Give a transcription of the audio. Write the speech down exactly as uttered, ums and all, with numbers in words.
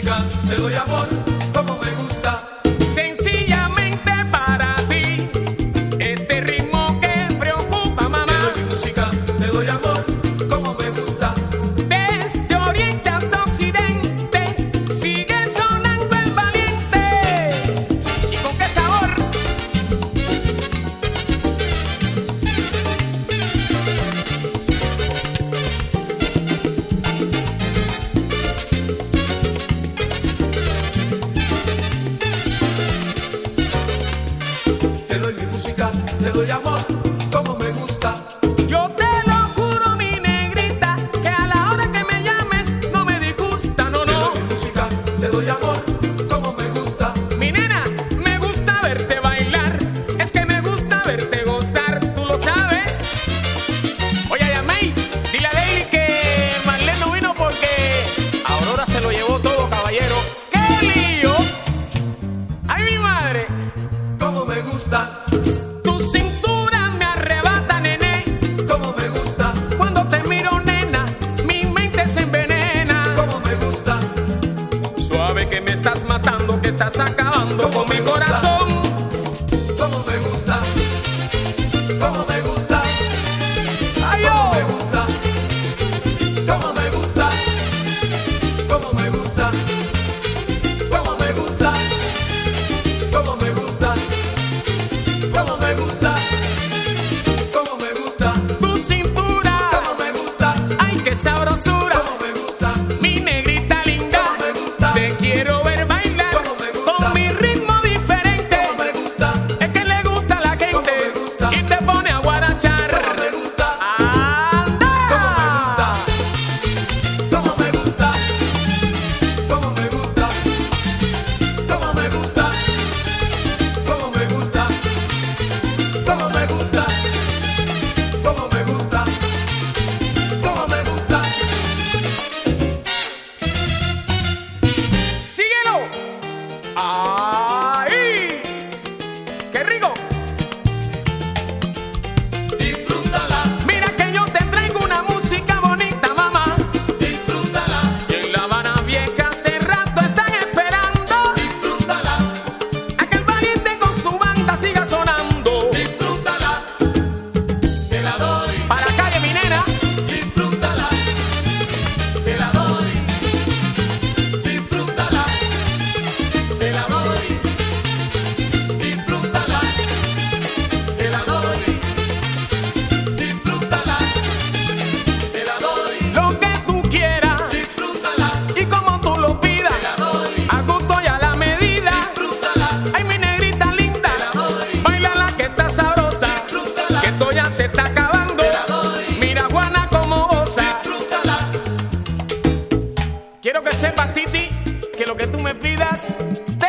música, te doy amor, como me gusta. Sencillamente para ti, este ritmo que preocupa, mamá. Te doy mi música, te doy amor, como me gusta. Desde oriente hasta occidente, sigue sonando el valiente. ¿Y con qué sabor? Te doy mi música, te doy amor, como me gusta. Yo te lo juro, mi negrita, que a la hora que me llames no me disgusta, no, Te no. doy mi música, te doy amor, como me gusta. Mi nena, me gusta verte bailar, es que me gusta verte gozar, tú lo sabes. Oye, Yamey, dile a Daily que Marlene no vino porque Aurora se lo llevó todo, caballero. ¡Qué lío! ¡Ay, mi madre! Como me gusta, Tu cintura me arrebata, nené. como me gusta, Cuando te miro, nena, mi mente se envenena. como me gusta, Suave que me estás matando, que estás acabando Como con mi me gusta. corazón. como me gusta, como me gusta, ¡Ay, como oh! me gusta, como me gusta, como me gusta, como me gusta, como me gusta, como me gusta, como me gusta, Tu cintura, como me gusta, ay, qué sabrosura. como me gusta, Mi negrita linda, como me gusta, te quiero ver bailar Como me gusta. con mi ritmo diferente. como me gusta, Es que le gusta a la gente Como me gusta. y te pone a guarachar. como me gusta, ¡Anda! como me gusta, como me gusta, como me gusta, como me gusta, como me gusta, como me gusta, como me gusta, como me gusta. ¡Síguelo! ¡Ay! ¡Qué rico! Disfrútala, Mira que yo te traigo una música bonita, mamá. disfrútala, Y en La Habana Vieja hace rato están esperando disfrútala, a que el valiente con su banda siga sonando. disfrútala, te la doy, Para la calle, mi nena. disfrútala, te la doy, disfrútala, te la doy, disfrútala, te la doy, disfrútala, te la doy, Lo que tú quieras disfrútala, y como tú lo pidas, te la doy, a gusto y a la medida. disfrútala, Ay, mi negrita linda, te la doy, bailala que está sabrosa, disfrútala, que esto ya se está acabando. te la doy, Mira, Juana, como goza. disfrútala, Quiero que sepas, Titi, que lo que tú me pidas, te